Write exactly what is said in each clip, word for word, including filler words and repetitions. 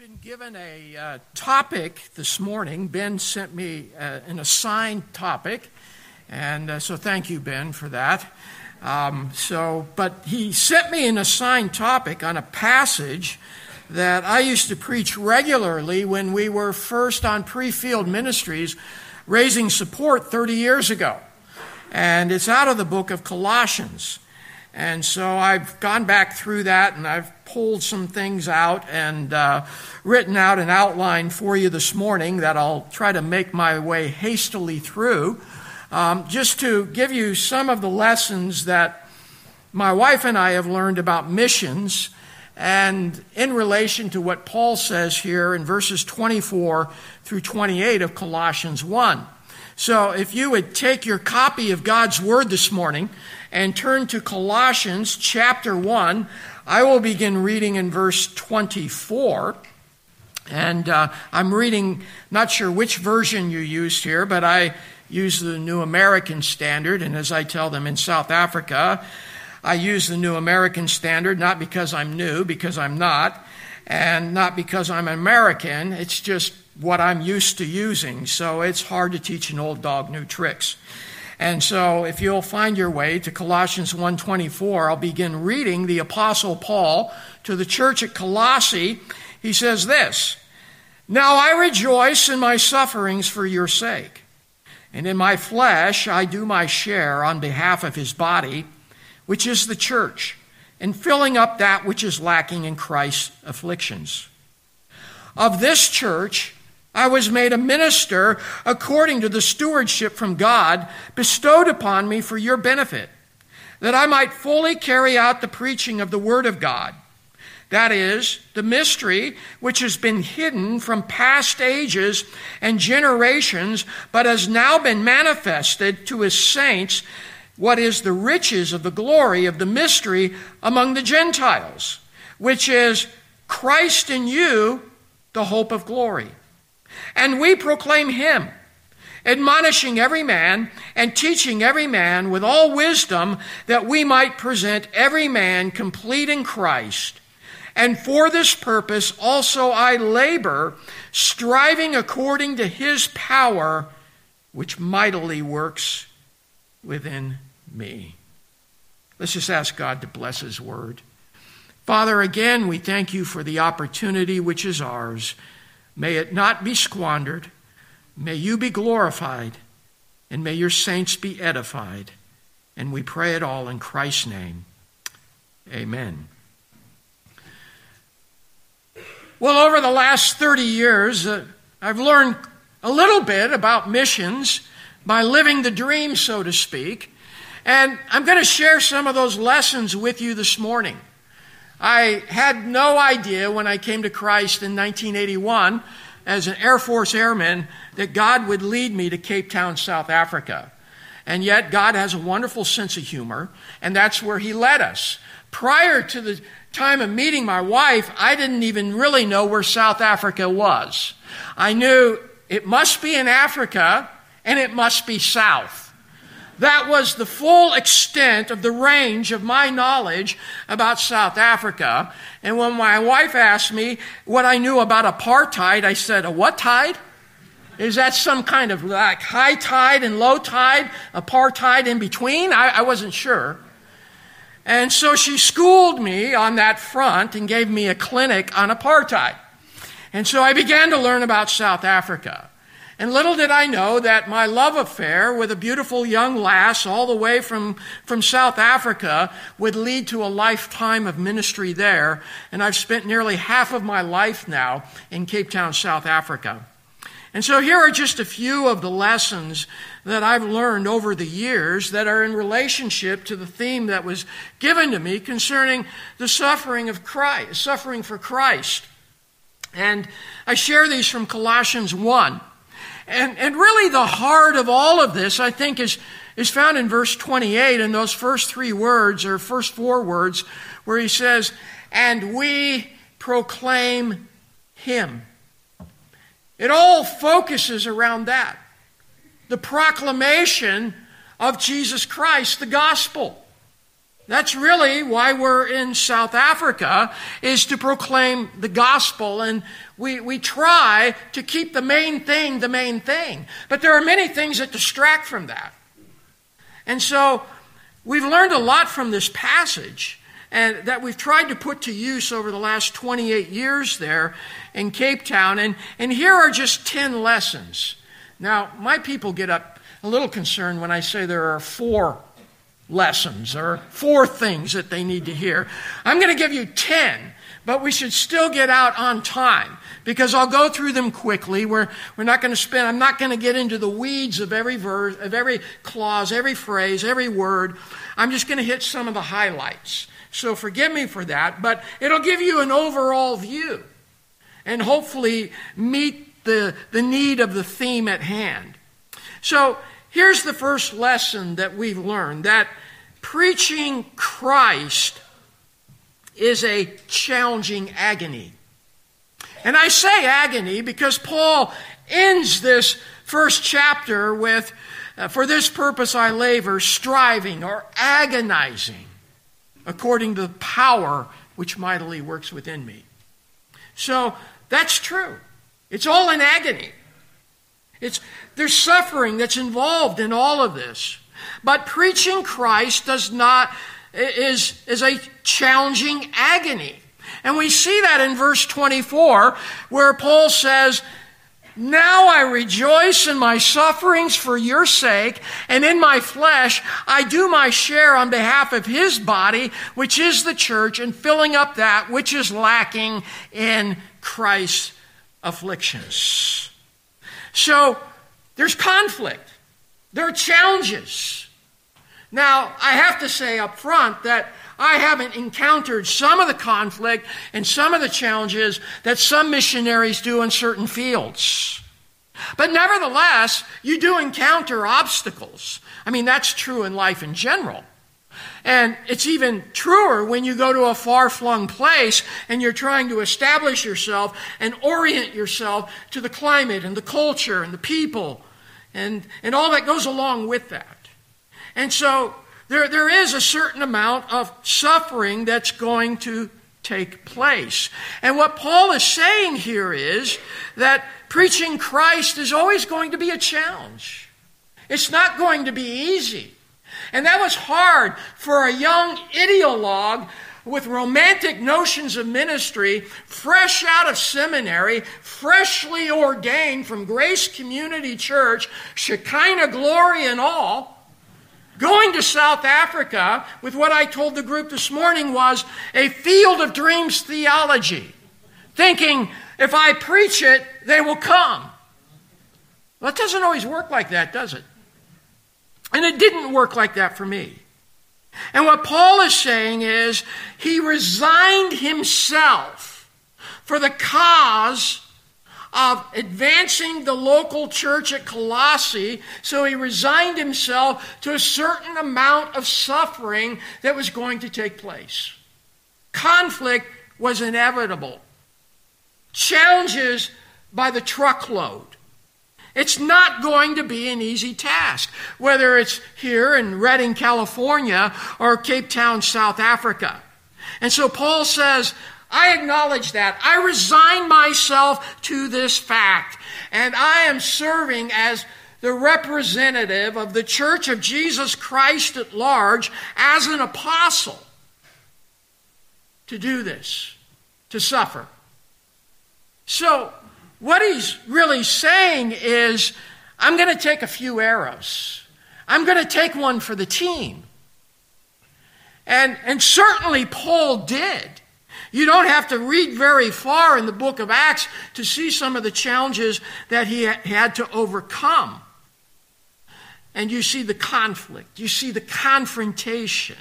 been given a uh, topic this morning. Ben sent me uh, an assigned topic, and uh, so thank you, Ben, for that. Um, so, but he sent me an assigned topic on a passage that I used to preach regularly when we were first on Pre-Field Ministries, raising support thirty years ago. And it's out of the book of Colossians. And so I've gone back through that, and I've pulled some things out and uh, written out an outline for you this morning that I'll try to make my way hastily through, um, just to give you some of the lessons that my wife and I have learned about missions, and in relation to what Paul says here in verses twenty-four through twenty-eight of Colossians one. So if you would take your copy of God's Word this morning and turn to Colossians chapter one, I will begin reading in verse twenty-four. And uh, I'm reading, not sure which version you used here, but I use the New American Standard. And as I tell them in South Africa, I use the New American Standard not because I'm new, because I'm not, and not because I'm American. It's just what I'm used to using. So it's hard to teach an old dog new tricks. And so if you'll find your way to Colossians one twenty-four, I'll begin reading the Apostle Paul to the church at Colossae. He says this: "Now I rejoice in my sufferings for your sake, and in my flesh I do my share on behalf of his body, which is the church, in filling up that which is lacking in Christ's afflictions. Of this church I was made a minister according to the stewardship from God bestowed upon me for your benefit, that I might fully carry out the preaching of the word of God, that is, the mystery which has been hidden from past ages and generations, but has now been manifested to his saints, what is the riches of the glory of the mystery among the Gentiles, which is Christ in you, the hope of glory. And we proclaim him, admonishing every man and teaching every man with all wisdom, that we might present every man complete in Christ. And for this purpose also I labor, striving according to his power, which mightily works within me." Let's just ask God to bless his word. Father, again, we thank you for the opportunity which is ours. May it not be squandered. May you be glorified, and may your saints be edified. And we pray it all in Christ's name. Amen. Well, over the last thirty years, uh, I've learned a little bit about missions by living the dream, so to speak. And I'm going to share some of those lessons with you this morning. I had no idea when I came to Christ in nineteen eighty-one as an Air Force airman that God would lead me to Cape Town, South Africa. And yet God has a wonderful sense of humor, and that's where he led us. Prior to the time of meeting my wife, I didn't even really know where South Africa was. I knew it must be in Africa, and it must be south. That was the full extent of the range of my knowledge about South Africa. And when my wife asked me what I knew about apartheid, I said, "A what tide? Is that some kind of like high tide and low tide, apartheid in between?" I, I wasn't sure. And so she schooled me on that front and gave me a clinic on apartheid. And so I began to learn about South Africa. And little did I know that my love affair with a beautiful young lass all the way from, from South Africa would lead to a lifetime of ministry there. And I've spent nearly half of my life now in Cape Town, South Africa. And so here are just a few of the lessons that I've learned over the years that are in relationship to the theme that was given to me concerning the suffering of Christ, suffering for Christ. And I share these from Colossians one. And, and really the heart of all of this, I think, is, is found in verse twenty-eight, and those first three words, or first four words, where he says, "And we proclaim him." It all focuses around that. The proclamation of Jesus Christ, the gospel. That's really why we're in South Africa, is to proclaim the gospel. And we, we try to keep the main thing the main thing. But there are many things that distract from that. And so we've learned a lot from this passage, and that we've tried to put to use over the last twenty-eight years there in Cape Town. And, and here are just ten lessons. Now, my people get up a little concerned when I say there are four lessons or four things that they need to hear. I'm going to give you ten, but we should still get out on time because I'll go through them quickly. We're, we're not going to spend, I'm not going to get into the weeds of every verse, of every clause, every phrase, every word. I'm just going to hit some of the highlights. So forgive me for that, but it'll give you an overall view and hopefully meet the, the need of the theme at hand. So here's the first lesson that we've learned, that preaching Christ is a challenging agony. And I say agony because Paul ends this first chapter with, uh, for this purpose I labor, striving or agonizing, according to the power which mightily works within me. So that's true. It's all in agony. It's, there's suffering that's involved in all of this. But preaching Christ does not, is, is a challenging agony. And we see that in verse twenty-four, where Paul says, "Now I rejoice in my sufferings for your sake, and in my flesh I do my share on behalf of his body, which is the church, and filling up that which is lacking in Christ's afflictions." So there's conflict. There are challenges. Now, I have to say up front that I haven't encountered some of the conflict and some of the challenges that some missionaries do in certain fields. But nevertheless, you do encounter obstacles. I mean, that's true in life in general. And it's even truer when you go to a far-flung place and you're trying to establish yourself and orient yourself to the climate and the culture and the people and, and all that goes along with that. And so there, there is a certain amount of suffering that's going to take place. And what Paul is saying here is that preaching Christ is always going to be a challenge. It's not going to be easy. And that was hard for a young ideologue with romantic notions of ministry, fresh out of seminary, freshly ordained from Grace Community Church, Shekinah glory and all, going to South Africa with what I told the group this morning was a field of dreams theology, thinking if I preach it, they will come. Well, it doesn't always work like that, does it? And it didn't work like that for me. And what Paul is saying is he resigned himself for the cause of advancing the local church at Colossae. So he resigned himself to a certain amount of suffering that was going to take place. Conflict was inevitable. Challenges by the truckload. It's not going to be an easy task, whether it's here in Redding, California, or Cape Town, South Africa. And so Paul says, I acknowledge that. I resign myself to this fact, and I am serving as the representative of the Church of Jesus Christ at large as an apostle to do this, to suffer. So, what he's really saying is, I'm going to take a few arrows. I'm going to take one for the team. And, and certainly Paul did. You don't have to read very far in the book of Acts to see some of the challenges that he had to overcome. And you see the conflict. You see the confrontation.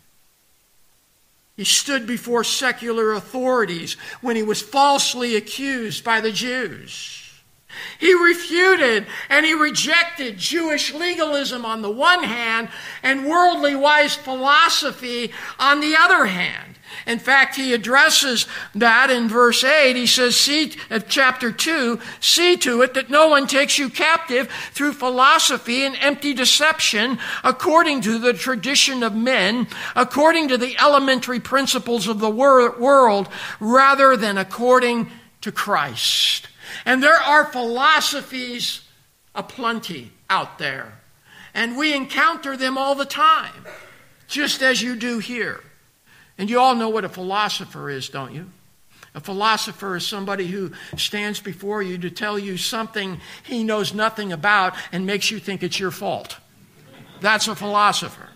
He stood before secular authorities when he was falsely accused by the Jews. He refuted and he rejected Jewish legalism on the one hand and worldly wise philosophy on the other hand. In fact, he addresses that in verse eight. He says, see, of chapter two, see to it that no one takes you captive through philosophy and empty deception, according to the tradition of men, according to the elementary principles of the wor- world, rather than according to Christ. And there are philosophies aplenty out there. And we encounter them all the time, just as you do here. And you all know what a philosopher is, don't you? A philosopher is somebody who stands before you to tell you something he knows nothing about and makes you think it's your fault. That's a philosopher.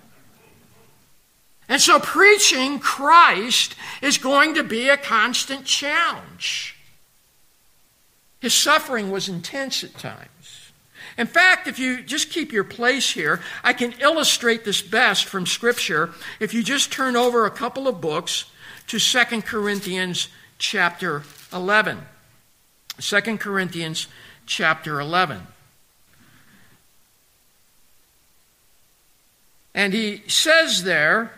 And so preaching Christ is going to be a constant challenge. His suffering was intense at times. In fact, if you just keep your place here, I can illustrate this best from Scripture if you just turn over a couple of books to Second Corinthians chapter eleven. Second Corinthians chapter eleven. And he says there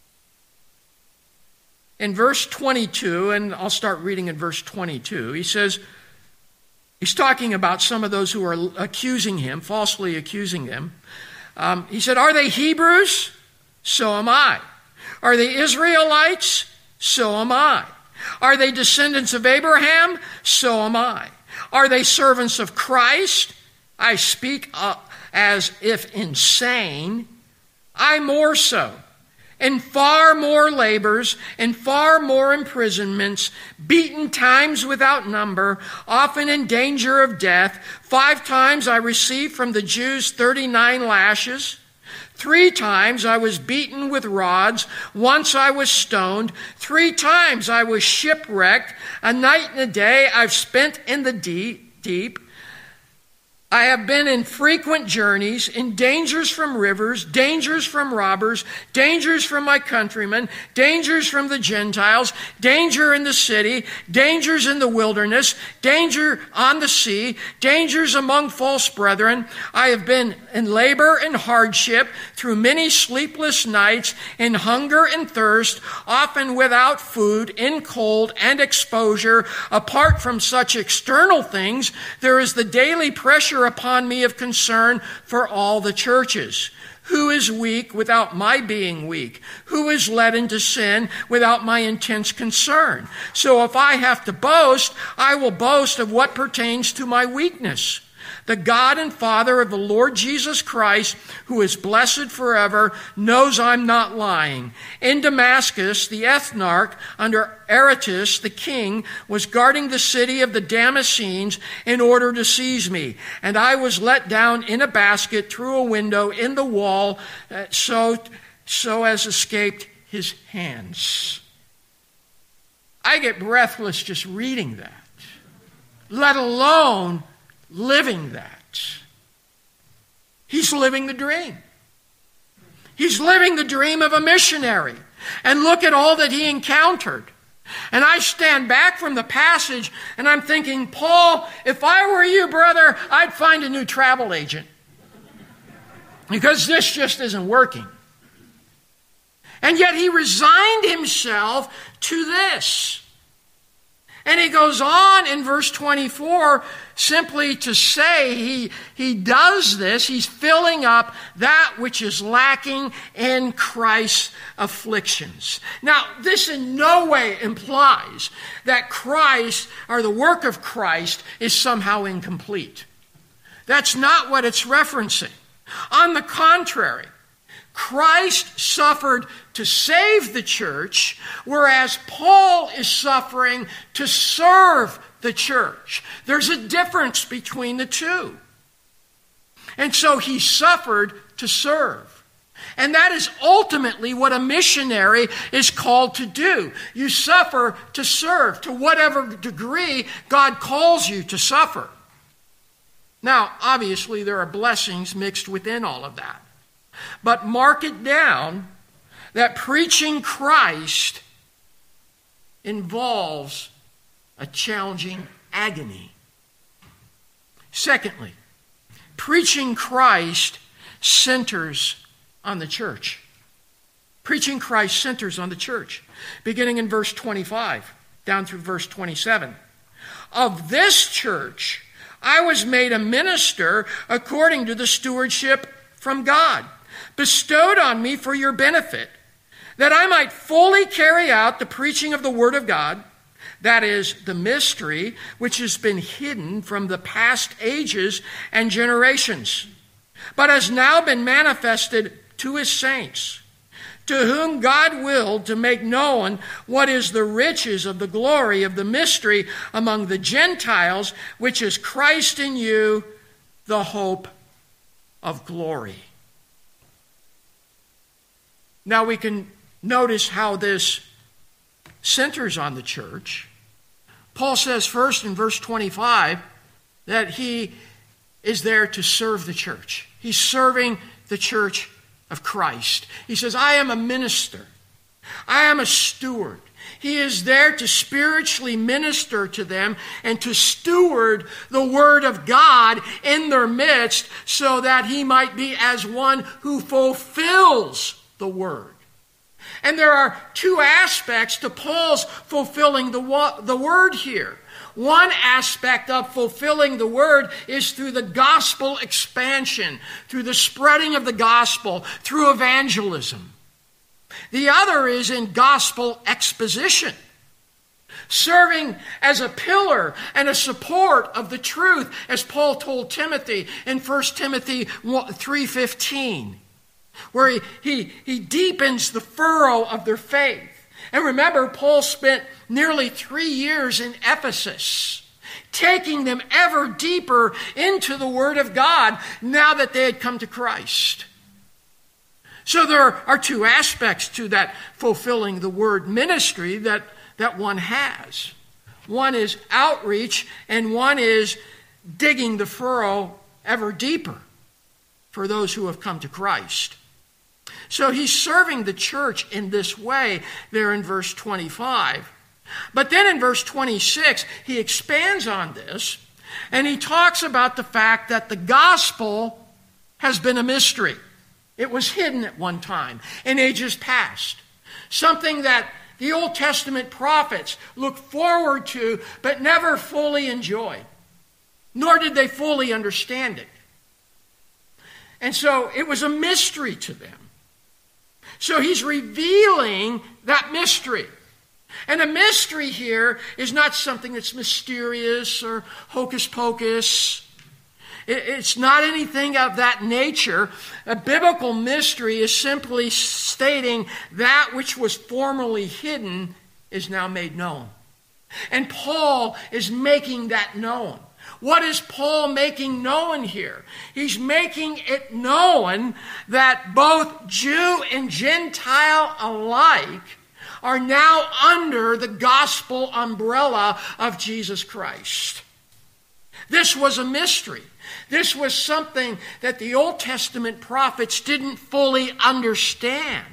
in verse twenty-two, and I'll start reading in verse twenty-two, he says, he's talking about some of those who are accusing him, falsely accusing him. Um, he said, are they Hebrews? So am I. Are they Israelites? So am I. Are they descendants of Abraham? So am I. Are they servants of Christ? I speak uh, as if insane. I more so. And far more labors, and far more imprisonments, beaten times without number, often in danger of death. Five times I received from the Jews thirty-nine lashes. Three times I was beaten with rods. Once I was stoned. Three times I was shipwrecked. A night and a day I've spent in the deep. deep. I have been in frequent journeys, in dangers from rivers, dangers from robbers, dangers from my countrymen, dangers from the Gentiles, danger in the city, dangers in the wilderness, danger on the sea, dangers among false brethren. I have been in labor and hardship through many sleepless nights, in hunger and thirst, often without food, in cold and exposure. Apart from such external things, there is the daily pressure upon me of concern for all the churches. Who is weak without my being weak? Who is led into sin without my intense concern? So if I have to boast, I will boast of what pertains to my weakness. The God and Father of the Lord Jesus Christ, who is blessed forever, knows I'm not lying. In Damascus, the ethnarch, under Aretas, the king, was guarding the city of the Damascenes in order to seize me. And I was let down in a basket through a window in the wall, uh, so, so as escaped his hands. I get breathless just reading that, let alone living that. He's living the dream. He's living the dream of a missionary. And look at all that he encountered. And I stand back from the passage and I'm thinking, Paul, if I were you, brother, I'd find a new travel agent. Because this just isn't working. And yet he resigned himself to this. And he goes on in verse twenty-four simply to say he, he does this. He's filling up that which is lacking in Christ's afflictions. Now, this in no way implies that Christ or the work of Christ is somehow incomplete. That's not what it's referencing. On the contrary, Christ suffered to save the church, whereas Paul is suffering to serve the church. There's a difference between the two. And so he suffered to serve. And that is ultimately what a missionary is called to do. You suffer to serve, to whatever degree God calls you to suffer. Now, obviously, there are blessings mixed within all of that. But mark it down that preaching Christ involves a challenging agony. Secondly, preaching Christ centers on the church. Preaching Christ centers on the church, beginning in verse twenty-five, down through verse twenty-seven. Of this church I was made a minister according to the stewardship from God, bestowed on me for your benefit, that I might fully carry out the preaching of the word of God, that is, the mystery which has been hidden from the past ages and generations, but has now been manifested to his saints, to whom God willed to make known what is the riches of the glory of the mystery among the Gentiles, which is Christ in you, the hope of glory. Now we can notice how this centers on the church. Paul says first in verse twenty-five that he is there to serve the church. He's serving the church of Christ. He says, I am a minister. I am a steward. He is there to spiritually minister to them and to steward the word of God in their midst so that he might be as one who fulfills the word. And there are two aspects to Paul's fulfilling the, the word here. One aspect of fulfilling the word is through the gospel expansion, through the spreading of the gospel, through evangelism. The other is in gospel exposition, serving as a pillar and a support of the truth, as Paul told Timothy in First Timothy three fifteen, where he, he, he deepens the furrow of their faith. And remember, Paul spent nearly three years in Ephesus, taking them ever deeper into the Word of God now that they had come to Christ. So there are two aspects to that fulfilling the Word ministry that, that one has. One is outreach, and one is digging the furrow ever deeper for those who have come to Christ. So he's serving the church in this way there in verse twenty-five. But then in verse twenty-six, he expands on this, and he talks about the fact that the gospel has been a mystery. It was hidden at one time in ages past. Something that the Old Testament prophets looked forward to but never fully enjoyed. Nor did they fully understand it. And so it was a mystery to them. So he's revealing that mystery. And a mystery here is not something that's mysterious or hocus pocus. It's not anything of that nature. A biblical mystery is simply stating that which was formerly hidden is now made known. And Paul is making that known. What is Paul making known here? He's making it known that both Jew and Gentile alike are now under the gospel umbrella of Jesus Christ. This was a mystery. This was something that the Old Testament prophets didn't fully understand.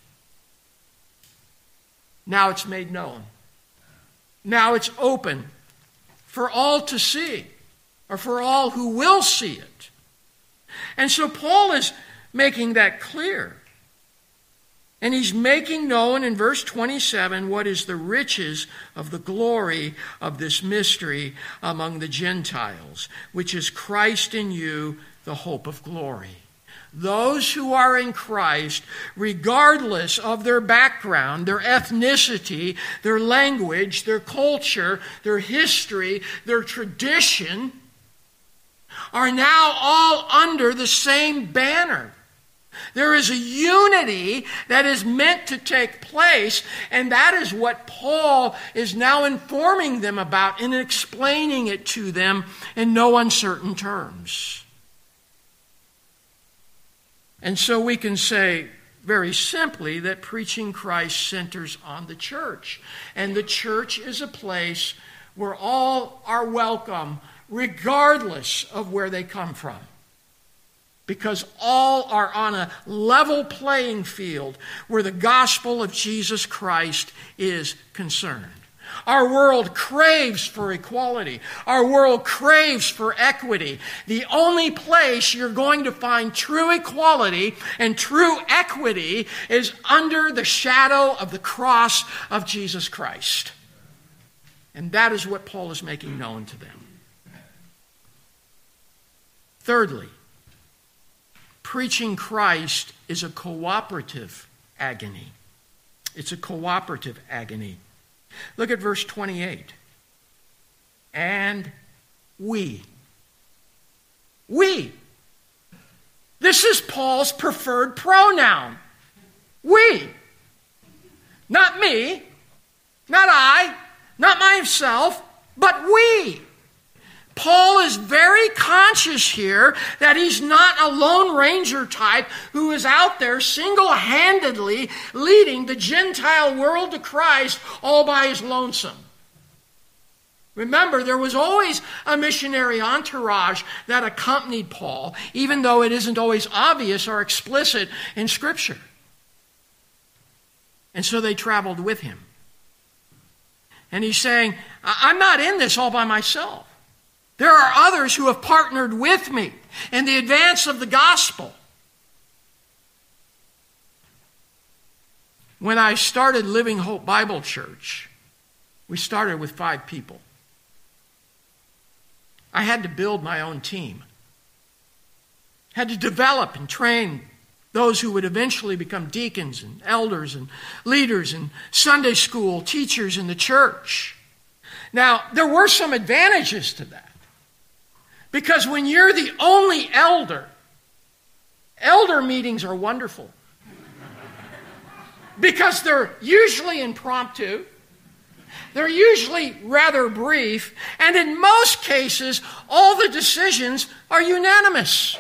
Now it's made known. Now it's open for all to see, or for all who will see it. And so Paul is making that clear. And he's making known in verse twenty-seven what is the riches of the glory of this mystery among the Gentiles, which is Christ in you, the hope of glory. Those who are in Christ, regardless of their background, their ethnicity, their language, their culture, their history, their tradition, are now all under the same banner. There is a unity that is meant to take place, and that is what Paul is now informing them about and explaining it to them in no uncertain terms. And so we can say very simply that preaching Christ centers on the church. And the church is a place where all are welcome, regardless of where they come from. Because all are on a level playing field where the gospel of Jesus Christ is concerned. Our world craves for equality. Our world craves for equity. The only place you're going to find true equality and true equity is under the shadow of the cross of Jesus Christ. And that is what Paul is making known to them. Thirdly, preaching Christ is a cooperative agony. It's a cooperative agony. Look at verse twenty-eight. And we. We. This is Paul's preferred pronoun. We. Not me, not I, not myself, but we. Paul is very conscious here that he's not a Lone Ranger type who is out there single-handedly leading the Gentile world to Christ all by his lonesome. Remember, there was always a missionary entourage that accompanied Paul, even though it isn't always obvious or explicit in Scripture. And so they traveled with him. And he's saying, I'm not in this all by myself. There are others who have partnered with me in the advance of the gospel. When I started Living Hope Bible Church, we started with five people. I had to build my own team. Had to develop and train those who would eventually become deacons and elders and leaders and Sunday school teachers in the church. Now, there were some advantages to that. Because when you're the only elder, elder meetings are wonderful. Because they're usually impromptu, they're usually rather brief, and in most cases, all the decisions are unanimous.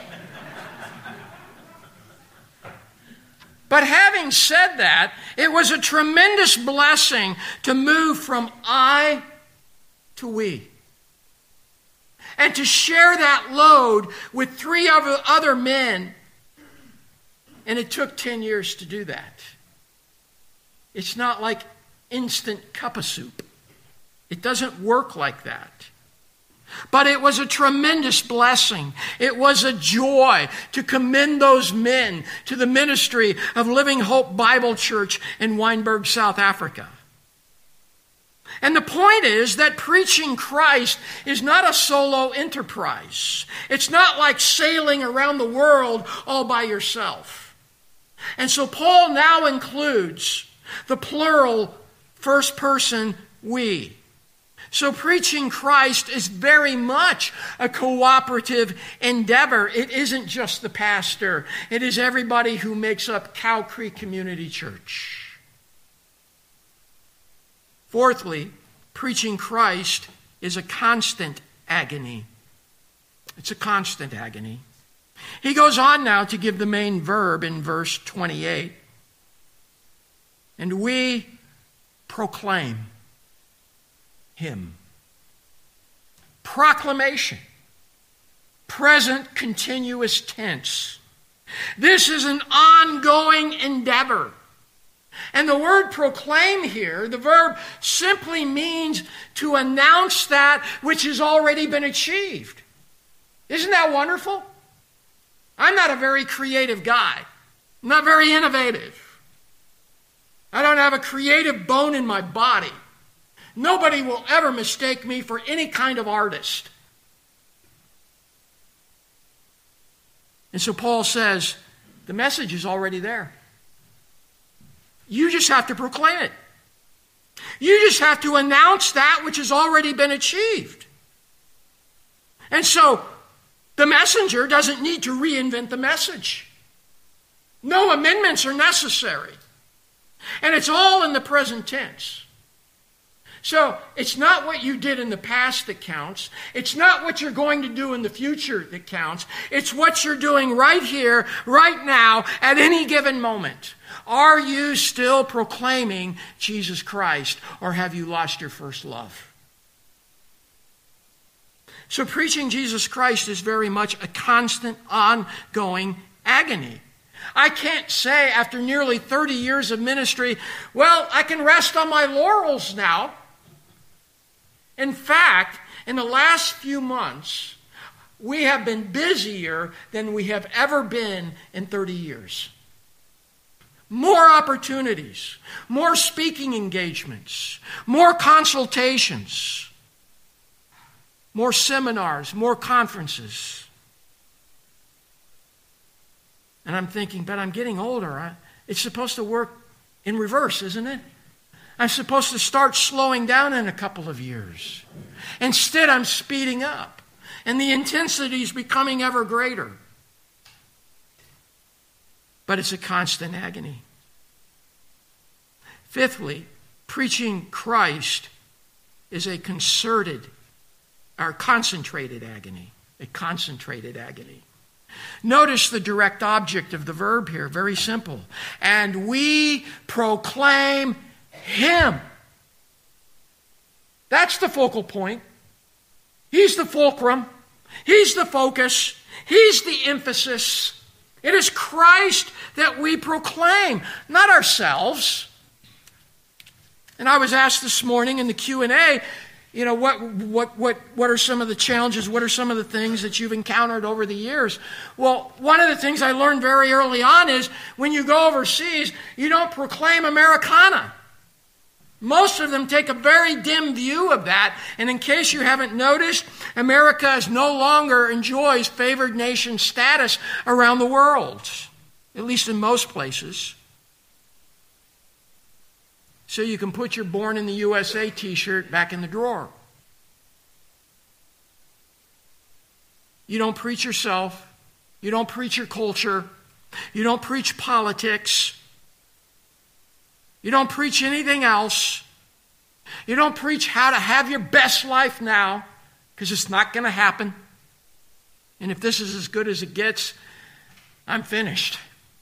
But having said that, it was a tremendous blessing to move from I to we. And to share that load with three other men. And it took ten years to do that. It's not like instant cup of soup. It doesn't work like that. But it was a tremendous blessing. It was a joy to commend those men to the ministry of Living Hope Bible Church in Wynberg, South Africa. And the point is that preaching Christ is not a solo enterprise. It's not like sailing around the world all by yourself. And so Paul now includes the plural first person we. So preaching Christ is very much a cooperative endeavor. It isn't just the pastor. It is everybody who makes up Cow Creek Community Church. Fourthly, preaching Christ is a constant agony. It's a constant agony. He goes on now to give the main verb in verse twenty-eight. And we proclaim him. Proclamation. Present continuous tense. This is an ongoing endeavor. And the word proclaim here, the verb simply means to announce that which has already been achieved. Isn't that wonderful? I'm not a very creative guy. I'm not very innovative. I don't have a creative bone in my body. Nobody will ever mistake me for any kind of artist. And so Paul says, the message is already there. You just have to proclaim it. You just have to announce that which has already been achieved. And so the messenger doesn't need to reinvent the message. No amendments are necessary. And it's all in the present tense. So it's not what you did in the past that counts. It's not what you're going to do in the future that counts. It's what you're doing right here, right now, at any given moment. Are you still proclaiming Jesus Christ, or have you lost your first love? So preaching Jesus Christ is very much a constant, ongoing agony. I can't say after nearly thirty years of ministry, well, I can rest on my laurels now. In fact, in the last few months, we have been busier than we have ever been in thirty years. More opportunities, more speaking engagements, more consultations, more seminars, more conferences. And I'm thinking, but I'm getting older. I, it's supposed to work in reverse, isn't it? I'm supposed to start slowing down in a couple of years. Instead, I'm speeding up, and the intensity is becoming ever greater. But it's a constant agony. Fifthly, preaching Christ is a concerted or concentrated agony. A concentrated agony. Notice the direct object of the verb here, very simple. And we proclaim Him. That's the focal point. He's the fulcrum. He's the focus. He's the emphasis. It is Christ that we proclaim, not ourselves. And I was asked this morning in the Q and A, you know, what, what, what, what are some of the challenges? What are some of the things that you've encountered over the years? Well, one of the things I learned very early on is when you go overseas, you don't proclaim Americana. Most of them take a very dim view of that. And in case you haven't noticed, America is no longer enjoys favored nation status around the world, at least in most places. So you can put your Born in the U S A t-shirt back in the drawer. You don't preach yourself. You don't preach your culture. You don't preach politics. You don't preach anything else. You don't preach how to have your best life now, because it's not going to happen. And if this is as good as it gets, I'm finished.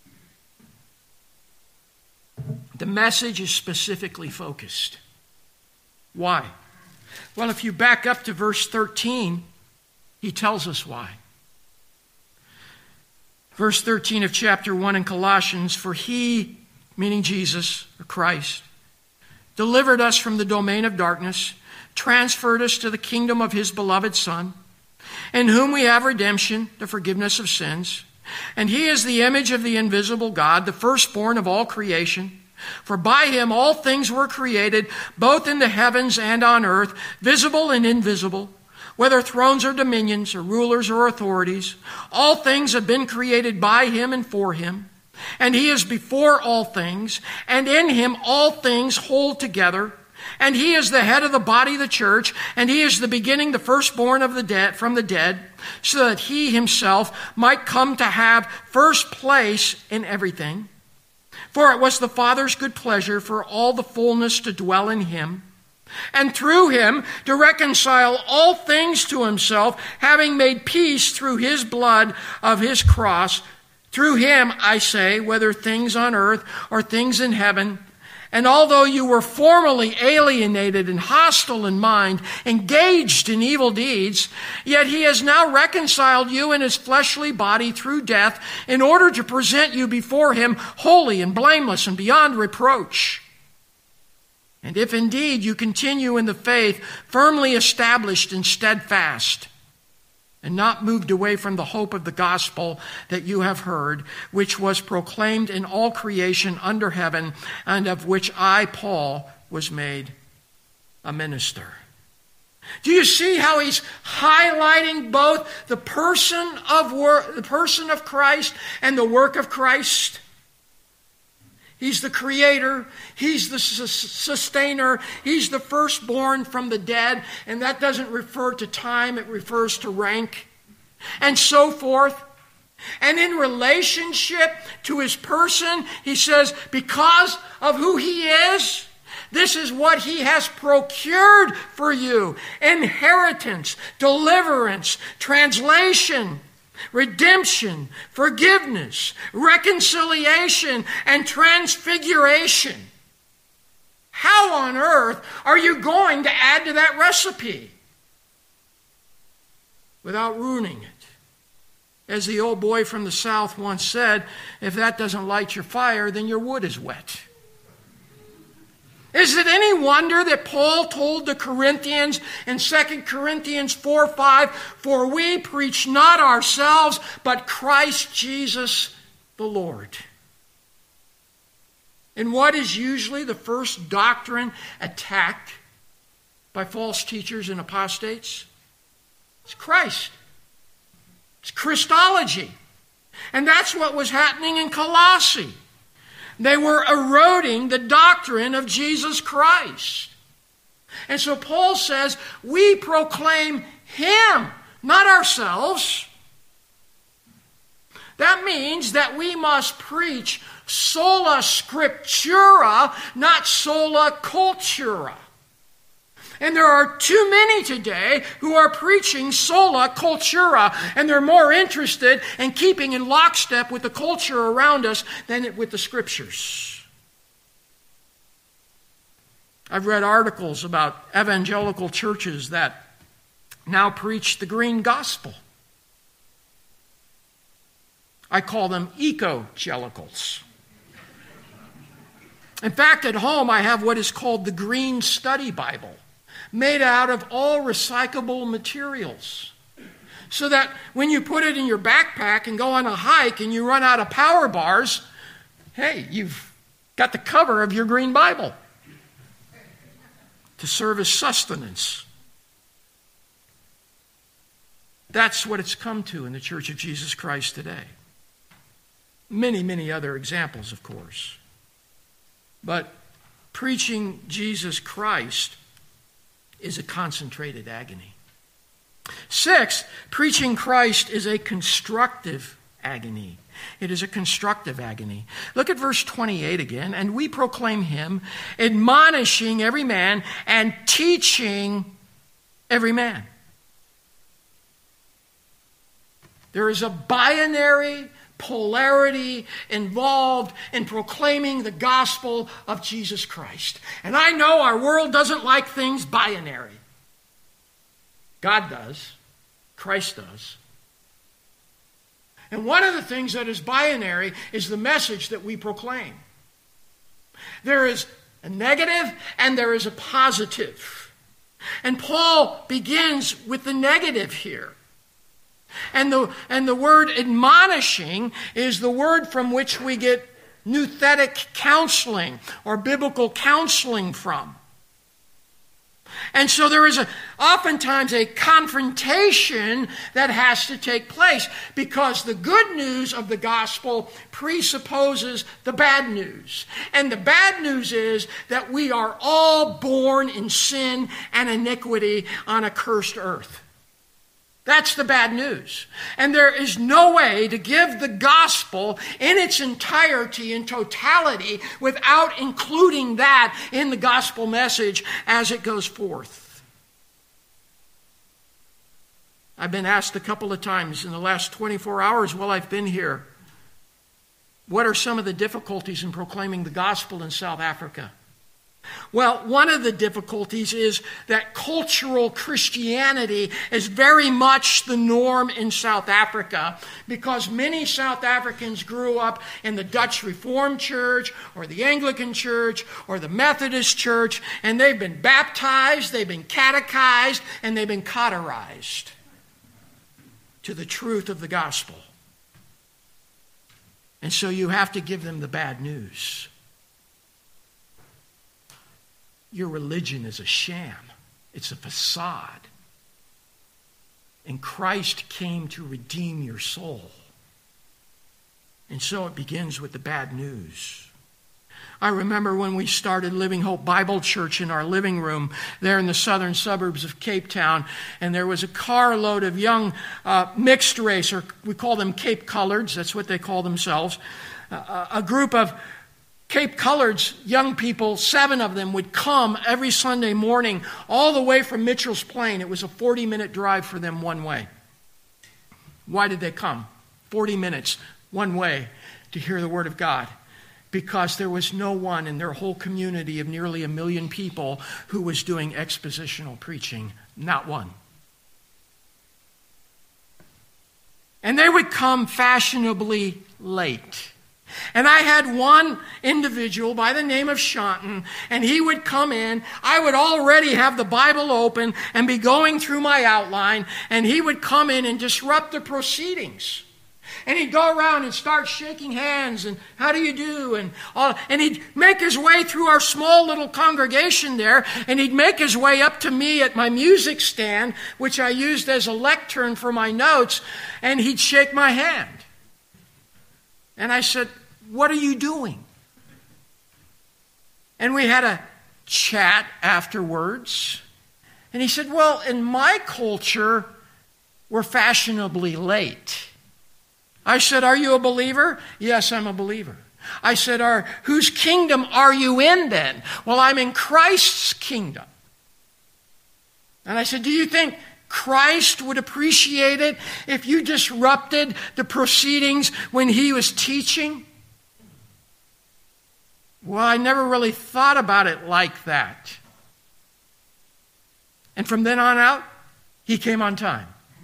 The message is specifically focused. Why? Well, if you back up to verse thirteen, he tells us why. Verse thirteen of chapter one in Colossians, for he, meaning Jesus, or Christ, delivered us from the domain of darkness, transferred us to the kingdom of his beloved Son, in whom we have redemption, the forgiveness of sins. And he is the image of the invisible God, the firstborn of all creation. For by him all things were created, both in the heavens and on earth, visible and invisible, whether thrones or dominions or rulers or authorities. All things have been created by him and for him. And he is before all things, and in him all things hold together. And he is the head of the body, the church, and he is the beginning, the firstborn of the dead from the dead, so that he himself might come to have first place in everything. For it was the Father's good pleasure for all the fullness to dwell in him, and through him to reconcile all things to himself, having made peace through his blood of his cross. Through him, I say, whether things on earth or things in heaven. And although you were formerly alienated and hostile in mind, engaged in evil deeds, yet he has now reconciled you in his fleshly body through death, in order to present you before him holy and blameless and beyond reproach. And if indeed you continue in the faith, firmly established and steadfast, and not moved away from the hope of the gospel that you have heard, which was proclaimed in all creation under heaven, and of which I, Paul, was made a minister. Do you see how he's highlighting both the person of work, the person of Christ and the work of Christ? He's the creator. He's the sustainer. He's the firstborn from the dead. And that doesn't refer to time. It refers to rank. And so forth. And in relationship to his person, he says, because of who he is, this is what he has procured for you. Inheritance, deliverance, translation, redemption, forgiveness, reconciliation, and transfiguration. How on earth are you going to add to that recipe without ruining it? As the old boy from the South once said, if that doesn't light your fire, then your wood is wet. Is it any wonder that Paul told the Corinthians in Second Corinthians four five, "For we preach not ourselves, but Christ Jesus the Lord"? And what is usually the first doctrine attacked by false teachers and apostates? It's Christ. It's Christology. And that's what was happening in Colossae. They were eroding the doctrine of Jesus Christ. And so Paul says, we proclaim Him, not ourselves. That means that we must preach sola scriptura, not sola cultura. And there are too many today who are preaching sola cultura, and they're more interested in keeping in lockstep with the culture around us than with the Scriptures. I've read articles about evangelical churches that now preach the green gospel. I call them eco-gelicals. In fact, at home I have what is called the Green Study Bible, made out of all recyclable materials. So that when you put it in your backpack and go on a hike and you run out of power bars, hey, you've got the cover of your green Bible to serve as sustenance. That's what it's come to in the Church of Jesus Christ today. Many, many other examples, of course. But preaching Jesus Christ is a concentrated agony. Sixth, preaching Christ is a constructive agony. It is a constructive agony. Look at verse twenty-eight again. "And we proclaim Him, admonishing every man and teaching every man." There is a binary polarity involved in proclaiming the gospel of Jesus Christ. And I know our world doesn't like things binary. God does. Christ does. And one of the things that is binary is the message that we proclaim. There is a negative and there is a positive. And Paul begins with the negative here. And the, and the word admonishing is the word from which we get nouthetic counseling or biblical counseling from. And so there is a, oftentimes a confrontation that has to take place because the good news of the gospel presupposes the bad news. And the bad news is that we are all born in sin and iniquity on a cursed earth. That's the bad news. And there is no way to give the gospel in its entirety and totality without including that in the gospel message as it goes forth. I've been asked a couple of times in the last twenty-four hours while I've been here, what are some of the difficulties in proclaiming the gospel in South Africa? Well, one of the difficulties is that cultural Christianity is very much the norm in South Africa because many South Africans grew up in the Dutch Reformed Church or the Anglican Church or the Methodist Church, and they've been baptized, they've been catechized, and they've been cauterized to the truth of the gospel. And so you have to give them the bad news. Your religion is a sham. It's a facade. And Christ came to redeem your soul. And so it begins with the bad news. I remember when we started Living Hope Bible Church in our living room there in the southern suburbs of Cape Town, and there was a carload of young uh, mixed race, or we call them Cape Coloreds, that's what they call themselves, uh, a group of Cape Coloreds, young people, seven of them, would come every Sunday morning all the way from Mitchell's Plain. It was a forty-minute drive for them one way. Why did they come? forty minutes one way to hear the Word of God. Because there was no one in their whole community of nearly a million people who was doing expositional preaching. Not one. And they would come fashionably late. And I had one individual by the name of Shanton, and he would come in. I would already have the Bible open and be going through my outline, and he would come in and disrupt the proceedings. And he'd go around and start shaking hands, and how do you do? And all, and he'd make his way through our small little congregation there, and he'd make his way up to me at my music stand, which I used as a lectern for my notes, and he'd shake my hand. And I said, "What are you doing?" And we had a chat afterwards. And he said, "Well, in my culture, we're fashionably late." I said, "Are you a believer?" "Yes, I'm a believer." I said, "Are whose kingdom are you in then?" "Well, I'm in Christ's kingdom." And I said, "Do you think Christ would appreciate it if you disrupted the proceedings when he was teaching?" "Well, I never really thought about it like that." And from then on out, he came on time.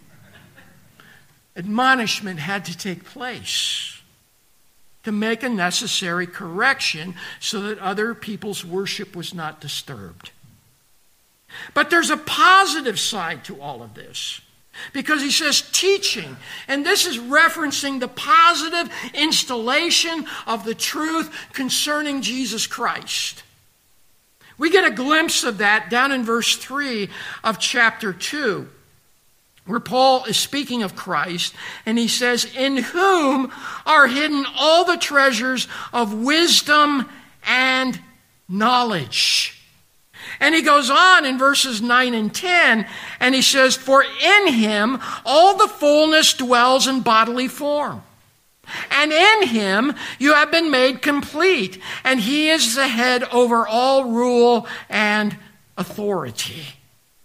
Admonishment had to take place to make a necessary correction so that other people's worship was not disturbed. But there's a positive side to all of this, because he says teaching, and this is referencing the positive installation of the truth concerning Jesus Christ. We get a glimpse of that down in verse three of chapter two, where Paul is speaking of Christ, and he says, "In whom are hidden all the treasures of wisdom and knowledge." And he goes on in verses nine and ten, and he says, "For in him all the fullness dwells in bodily form. And in him you have been made complete, and he is the head over all rule and authority."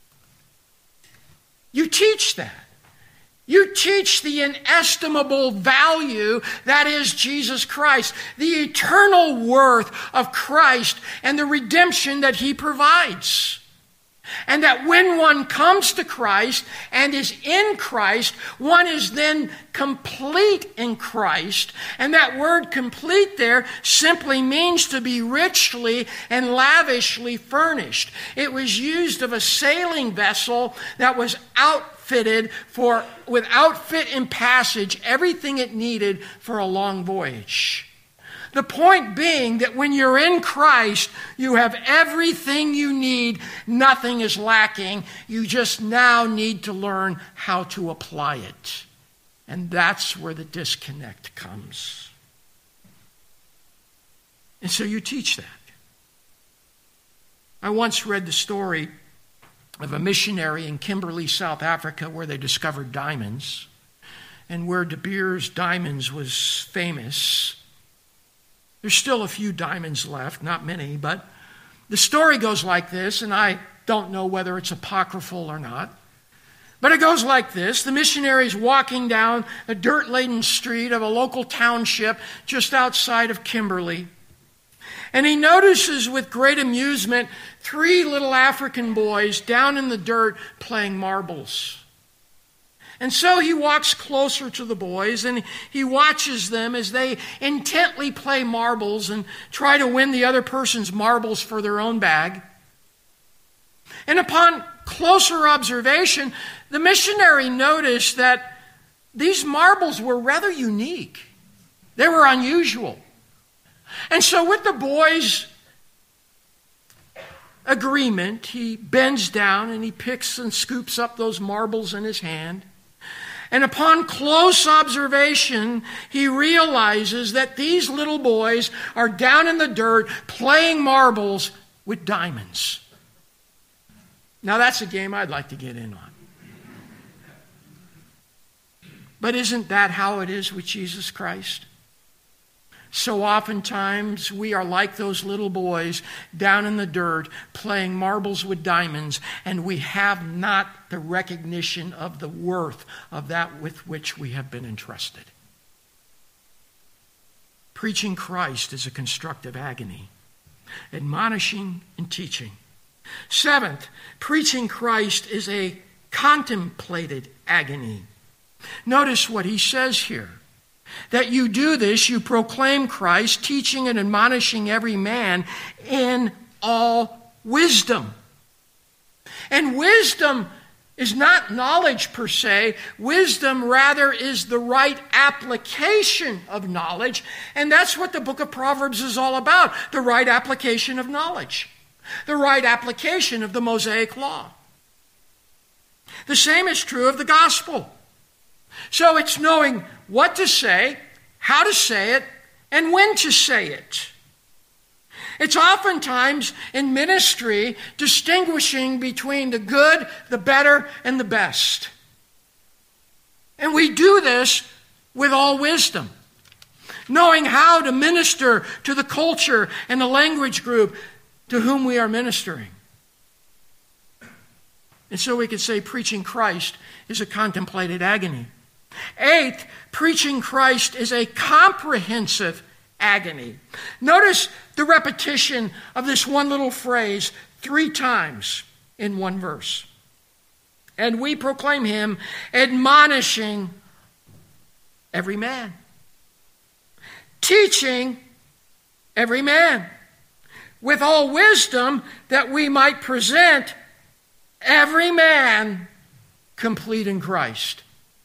You teach that. You teach the inestimable value that is Jesus Christ, the eternal worth of Christ and the redemption that he provides. And that when one comes to Christ and is in Christ, one is then complete in Christ. And that word complete there simply means to be richly and lavishly furnished. It was used of a sailing vessel that was outfitted for, with outfit and passage, everything it needed for a long voyage. The point being that when you're in Christ, you have everything you need. Nothing is lacking. You just now need to learn how to apply it. And that's where the disconnect comes. And so you teach that. I once read the story of a missionary in Kimberley, South Africa, where they discovered diamonds, and where De Beers Diamonds was famous. There's still a few diamonds left, not many, but the story goes like this, and I don't know whether it's apocryphal or not. But it goes like this. The missionary is walking down a dirt-laden street of a local township just outside of Kimberley. And he notices with great amusement three little African boys down in the dirt playing marbles. And so he walks closer to the boys and he watches them as they intently play marbles and try to win the other person's marbles for their own bag. And upon closer observation, the missionary noticed that these marbles were rather unique. They were unusual. And so with the boys' agreement, he bends down and he picks and scoops up those marbles in his hand. And upon close observation, he realizes that these little boys are down in the dirt playing marbles with diamonds. Now that's a game I'd like to get in on. But isn't that how it is with Jesus Christ? So oftentimes we are like those little boys down in the dirt playing marbles with diamonds, and we have not the recognition of the worth of that with which we have been entrusted. Preaching Christ is a constructive agony, admonishing and teaching. Seventh, preaching Christ is a contemplated agony. Notice what he says here. that you do this, you proclaim Christ, teaching and admonishing every man in all wisdom. And wisdom is not knowledge per se. Wisdom, rather, is the right application of knowledge. And that's what the book of Proverbs is all about, the right application of knowledge, the right application of the Mosaic law. The same is true of the gospel. So it's knowing what to say, how to say it, and when to say it. It's oftentimes in ministry distinguishing between the good, the better, and the best. And we do this with all wisdom, knowing how to minister to the culture and the language group to whom we are ministering. And so we could say preaching Christ is a contemplated agony. Eighth, preaching Christ is a comprehensive agony. Notice the repetition of this one little phrase three times in one verse. And we proclaim him, admonishing every man, teaching every man, with all wisdom, that we might present every man complete in Christ.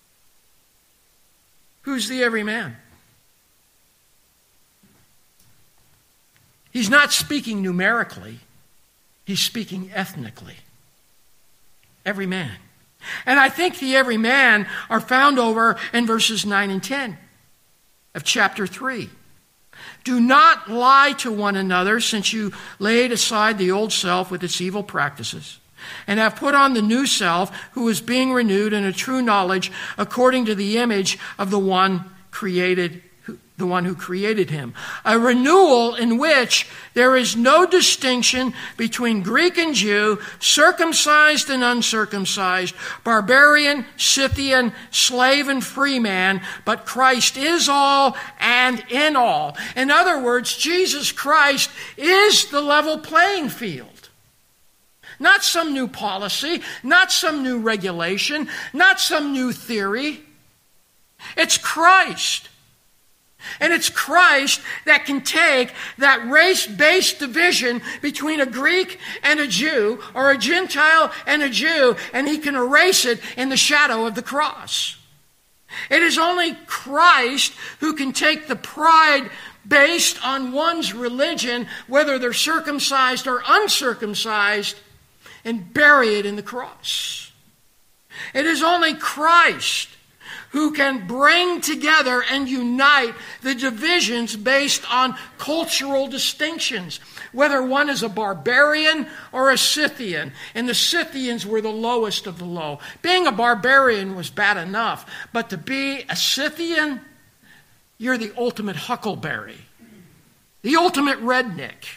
Who's the every man? He's not speaking numerically. He's speaking ethnically. Every man. And I think the every man are found over in verses nine and ten of chapter three. Do not lie to one another, since you laid aside the old self with its evil practices, and have put on the new self, who is being renewed in a true knowledge according to the image of the one created, the one who created him. A renewal in which there is no distinction between Greek and Jew, circumcised and uncircumcised, barbarian, Scythian, slave and free man, but Christ is all and in all. In other words, Jesus Christ is the level playing field. Not some new policy, not some new regulation, not some new theory. It's Christ. And it's Christ that can take that race-based division between a Greek and a Jew, or a Gentile and a Jew, and he can erase it in the shadow of the cross. It is only Christ who can take the pride based on one's religion, whether they're circumcised or uncircumcised, and bury it in the cross. It is only Christ who can bring together and unite the divisions based on cultural distinctions, whether one is a barbarian or a Scythian. And the Scythians were the lowest of the low. Being a barbarian was bad enough, but to be a Scythian, you're the ultimate huckleberry, the ultimate redneck.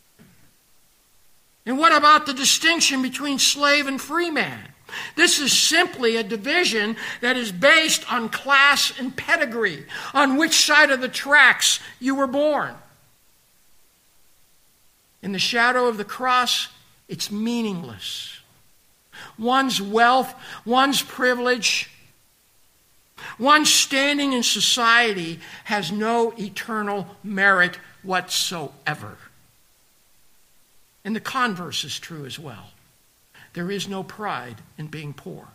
And what about the distinction between slave and free man? This is simply a division that is based on class and pedigree, on which side of the tracks you were born. In the shadow of the cross, it's meaningless. One's wealth, one's privilege, one's standing in society has no eternal merit whatsoever. And the converse is true as well. There is no pride in being poor.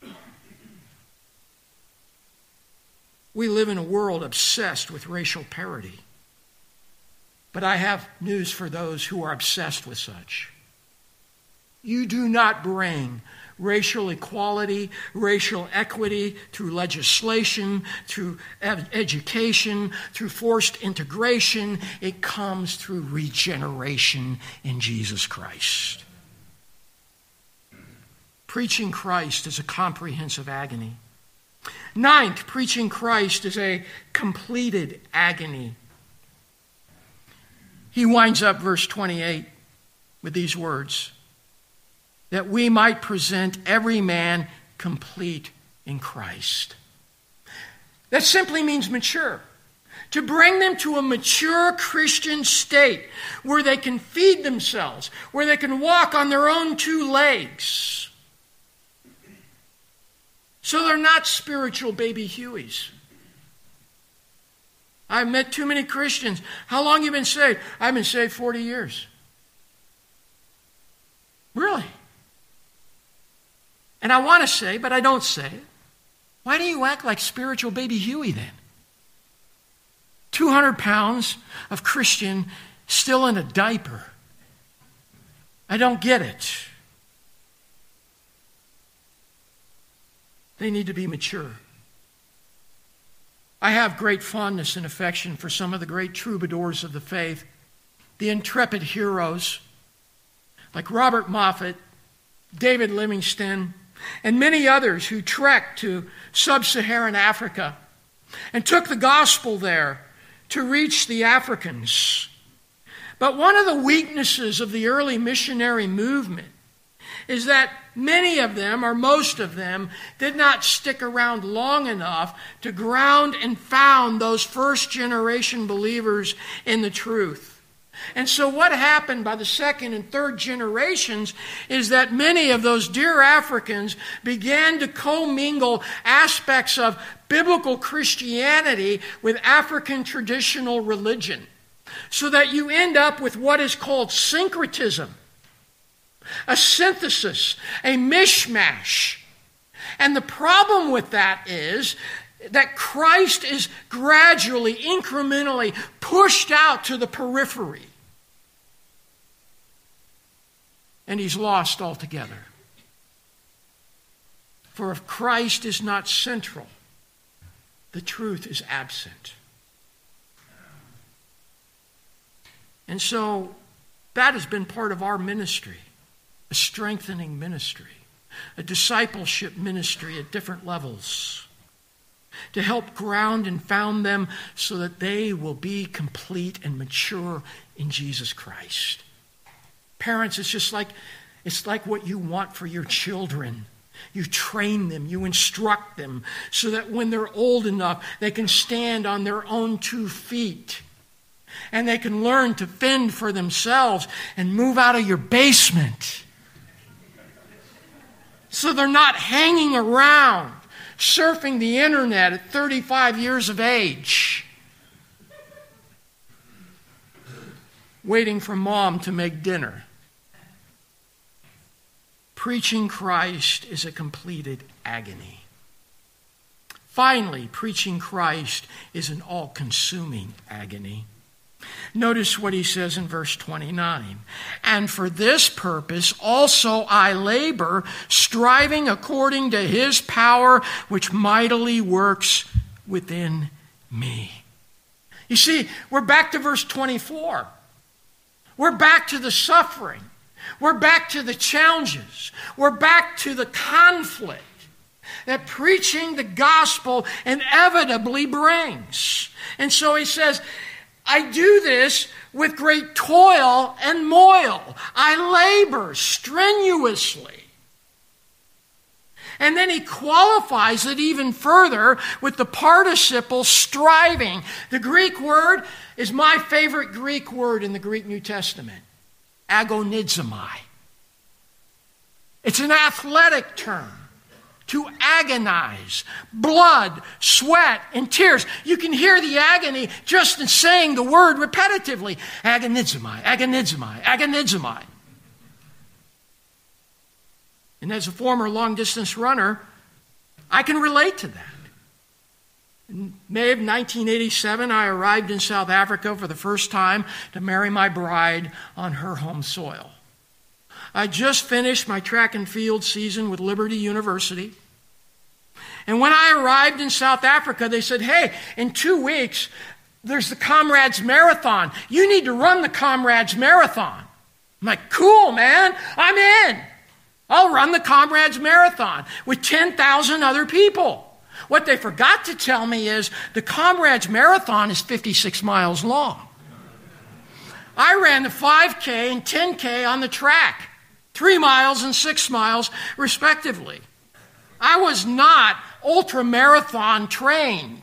We live in a world obsessed with racial parity. But I have news for those who are obsessed with such. You do not bring racial equality, racial equity through legislation, through ed- education, through forced integration. It comes through regeneration in Jesus Christ. Preaching Christ is a comprehensive agony. Ninth, preaching Christ is a completed agony. He winds up verse twenty-eight with these words, that we might present every man complete in Christ. That simply means mature. To bring them to a mature Christian state where they can feed themselves, where they can walk on their own two legs. So they're not spiritual baby Hueys. I've met too many Christians. How long have you been saved? I've been saved forty years. Really? And I want to say, but I don't say it. Why do you act like spiritual baby Huey then? two hundred pounds of Christian still in a diaper. I don't get it. They need to be mature. I have great fondness and affection for some of the great troubadours of the faith, the intrepid heroes like Robert Moffat, David Livingstone, and many others who trekked to sub-Saharan Africa and took the gospel there to reach the Africans. But one of the weaknesses of the early missionary movement is that many of them, or most of them, did not stick around long enough to ground and found those first generation believers in the truth. And so what happened by the second and third generations is that many of those dear Africans began to commingle aspects of biblical Christianity with African traditional religion, so that you end up with what is called syncretism, a synthesis, a mishmash. And the problem with that is that Christ is gradually, incrementally pushed out to the periphery. And he's lost altogether. For if Christ is not central, the truth is absent. And so that has been part of our ministry, a strengthening ministry, a discipleship ministry at different levels, to help ground and found them so that they will be complete and mature in Jesus Christ. Parents, it's just like, it's like what you want for your children. You train them, you instruct them, so that when they're old enough, they can stand on their own two feet. And they can learn to fend for themselves and move out of your basement. So they're not hanging around, surfing the internet at thirty-five years of age, waiting for mom to make dinner. Preaching Christ is a completed agony. Finally, preaching Christ is an all-consuming agony. Notice what he says in verse twenty-nine. And for this purpose also I labor, striving according to his power, which mightily works within me. You see, we're back to verse twenty-four. We're back to the suffering. We're back to the challenges. We're back to the conflict that preaching the gospel inevitably brings. And so he says, I do this with great toil and moil. I labor strenuously. And then he qualifies it even further with the participle striving. The Greek word is my favorite Greek word in the Greek New Testament. Agonizomai. It's an athletic term. To agonize, blood, sweat, and tears. You can hear the agony just in saying the word repetitively. Agonizomai, agonizomai, agonizomai. And as a former long-distance runner, I can relate to that. In May of nineteen eighty-seven, I arrived in South Africa for the first time to marry my bride on her home soil. I just finished my track and field season with Liberty University. And when I arrived in South Africa, they said, hey, in two weeks, there's the Comrades Marathon. You need to run the Comrades Marathon. I'm like, cool, man. I'm in. I'll run the Comrades Marathon with ten thousand other people. What they forgot to tell me is the Comrades Marathon is fifty-six miles long. I ran the five K and ten K on the track, three miles and six miles respectively. I was not ultra-marathon trained.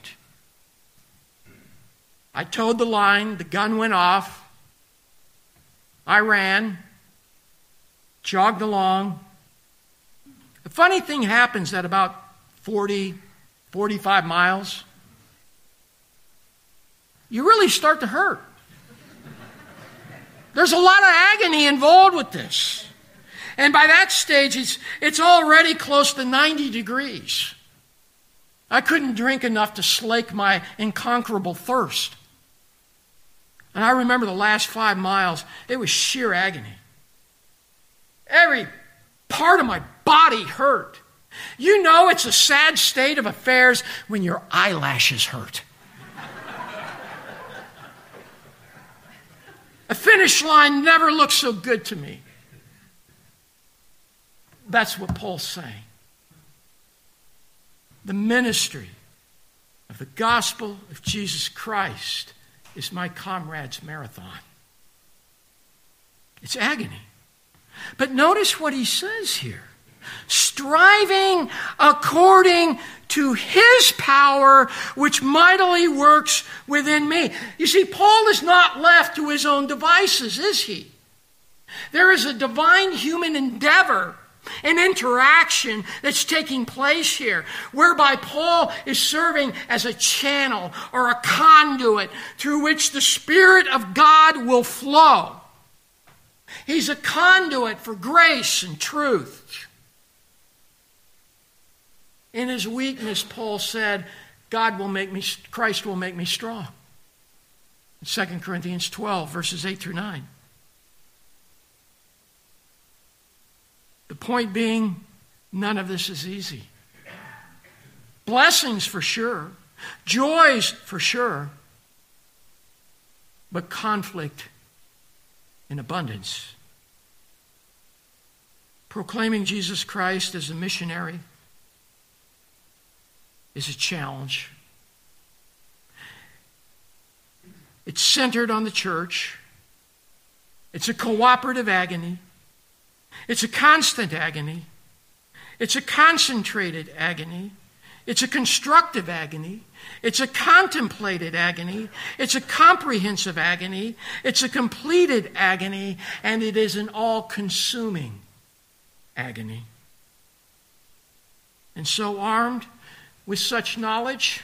I towed the line, the gun went off. I ran, jogged along. The funny thing happens at about forty, forty-five miles. you really start to hurt. There's a lot of agony involved with this. And by that stage, it's, it's already close to ninety degrees. I couldn't drink enough to slake my unconquerable thirst. And I remember the last five miles, it was sheer agony. Every part of my body hurt. You know it's a sad state of affairs when your eyelashes hurt. A finish line never looked so good to me. That's what Paul's saying. The ministry of the gospel of Jesus Christ is my comrade's marathon. It's agony. But notice what he says here. Striving according to his power, which mightily works within me. You see, Paul is not left to his own devices, is he? There is a divine human endeavor, an interaction that's taking place here, whereby Paul is serving as a channel or a conduit through which the Spirit of God will flow. He's a conduit for grace and truth. In his weakness, Paul said, God will make me, Christ will make me strong. In Second Corinthians twelve, verses eight through nine. The point being, none of this is easy. Blessings for sure, joys for sure, but conflict in abundance. Proclaiming Jesus Christ as a missionary is a challenge. It's centered on the church. It's a cooperative agony. It's a constant agony. It's a concentrated agony. It's a constructive agony. It's a contemplated agony. It's a comprehensive agony. It's a completed agony. And it is an all-consuming agony. And so armed with such knowledge,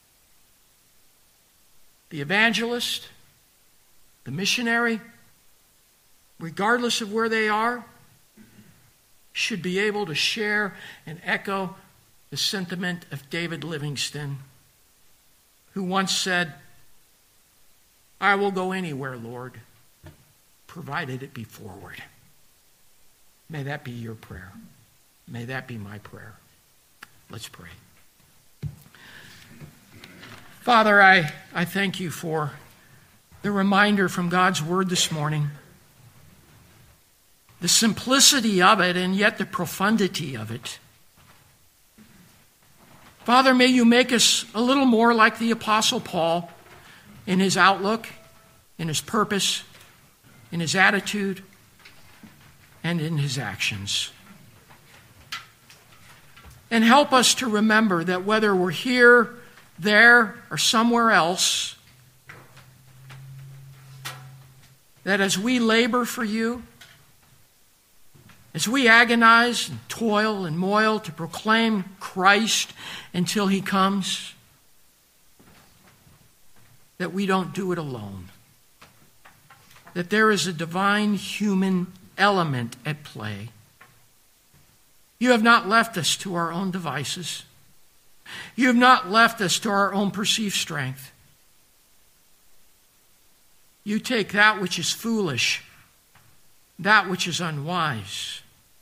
the evangelist, the missionary, regardless of where they are, should be able to share and echo the sentiment of David Livingstone, who once said, I will go anywhere, Lord, provided it be forward. May that be your prayer. May that be my prayer. Let's pray. Father, I, I thank you for the reminder from God's word this morning. The simplicity of it and yet the profundity of it. Father, may you make us a little more like the Apostle Paul in his outlook, in his purpose, in his attitude, and in his actions. And help us to remember that whether we're here, there, or somewhere else, that as we labor for you, as we agonize and toil and moil to proclaim Christ until he comes, that we don't do it alone. That there is a divine human element at play. You have not left us to our own devices. You have not left us to our own perceived strength. You take that which is foolish, that which is unwise,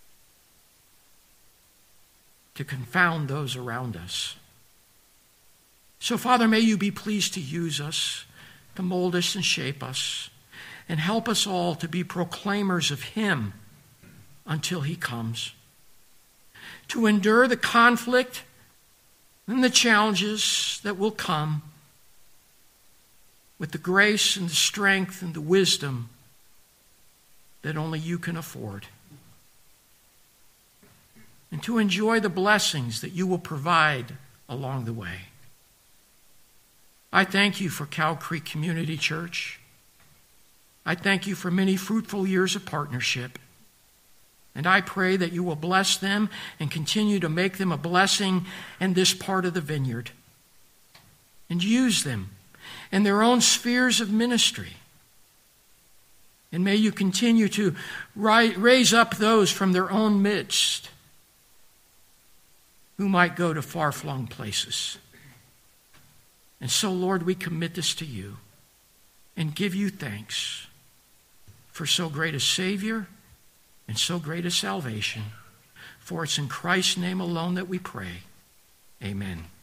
to confound those around us. So, Father, may you be pleased to use us, to mold us and shape us, and help us all to be proclaimers of him until he comes. To endure the conflict and the challenges that will come with the grace and the strength and the wisdom that only you can afford. And to enjoy the blessings that you will provide along the way. I thank you for Cow Creek Community Church. I thank you for many fruitful years of partnership. And I pray that you will bless them and continue to make them a blessing in this part of the vineyard. And use them in their own spheres of ministry. And may you continue to raise up those from their own midst who might go to far-flung places. And so, Lord, we commit this to you and give you thanks for so great a Savior and so great a salvation. For it's in Christ's name alone that we pray. Amen.